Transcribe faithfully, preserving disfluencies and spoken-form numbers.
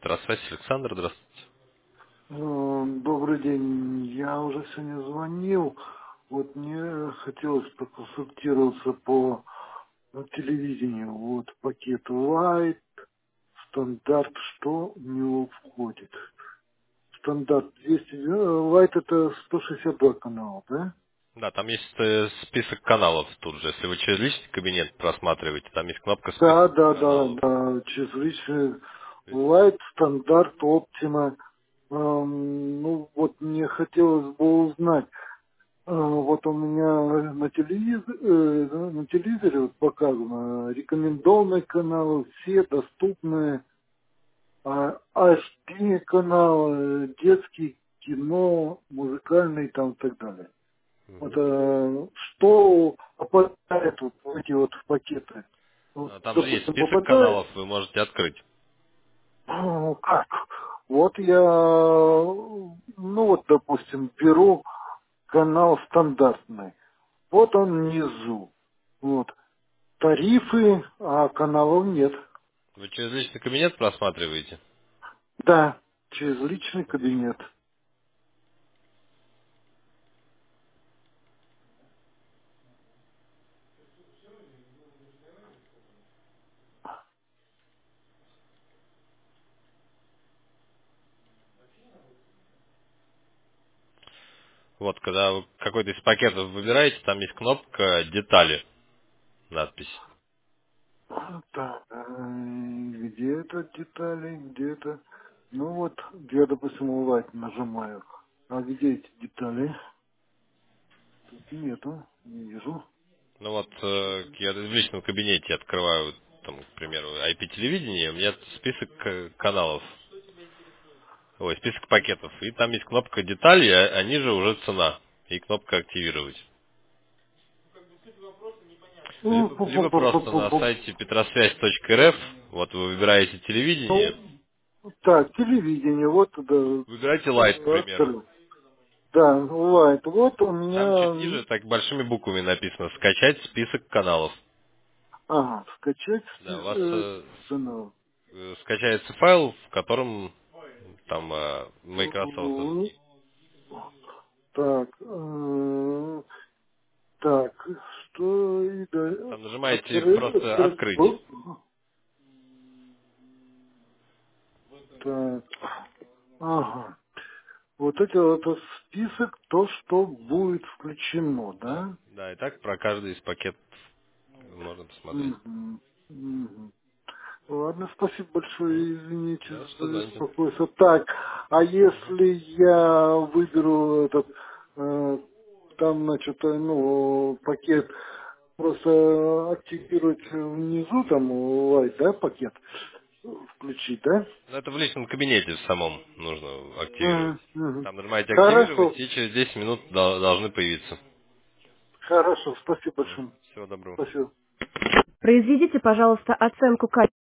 Петросвязь, Александр, здравствуйте. Э, Добрый день. Я уже сегодня звонил. Вот мне хотелось проконсультироваться по э, телевидению. Вот пакет Light, стандарт, что в него входит? Стандарт двести, э, Light это сто шестьдесят два канала, да? Да, там есть э, список каналов тут же. Если вы через личный кабинет просматриваете, там есть кнопка Да, список да, да, каналов. да. Через личный То есть, Light, стандарт, Optima. Эм, ну вот мне хотелось бы узнать. А, Вот у меня на телевизоре, на телевизоре вот показано рекомендованные каналы, все доступные, а, эйч ди каналы, детский, кино, музыкальный там и так далее. Вот мгм. э, что попадает вот в эти вот пакеты? Вот, А, Там же есть допустим, список попадает, каналов, вы можете открыть. ну, как? Вот я, ну вот, допустим, беру канал стандартный. Вот он внизу. Вот. Тарифы, а каналов нет. Вы через личный кабинет просматриваете? Да, через личный кабинет. Вот, когда вы какой-то из пакетов выбираете, там есть кнопка «Детали», надпись. Так, э, где это детали, где это? Ну вот, я, допустим, лайк нажимаю. А где эти детали? Тут нету, не вижу. Ну вот, э, я в личном кабинете открываю, там, к примеру, ай пи-телевидение, у меня список э, каналов. Ой, список пакетов. И там есть кнопка детали, а а ниже уже цена. И кнопка активировать. Ну, Либо, пу- пу- либо пу- пу- просто пу- на пу. сайте петросвязь точка эр эф, вот вы выбираете телевидение, Ну, так, телевидение, вот туда выбираете Light, к э, примеру. открыл. Да, лайт. Вот у Там чуть меня, ниже так большими буквами написано «Скачать список каналов». ага, скачать Да, у вас э, э, цену. э, скачается файл, в котором там э, Microsoft языки. Так, э, так, что и да, Там нажимаете открыть, просто открыть, «Открыть». бу- так, ага. Вот это вот этот список, то, что будет включено, Да, да? да, и так про каждый из пакетов можно посмотреть. Мгм, мгм. Ладно, спасибо М? большое, извините Да, что за звоните. беспокойство. Так, а Мгм. если я выберу этот, э, там, значит, э, ну, пакет, просто активировать внизу, там, лайт, да, пакет, включить, да? Ну, это в личном кабинете в самом нужно активировать. Мгм, мгм. Там нажимаете активировать, Хорошо, и через десять минут дол- должны появиться. хорошо, спасибо М. большое. Всего доброго. Спасибо. Произведите, пожалуйста, оценку качества.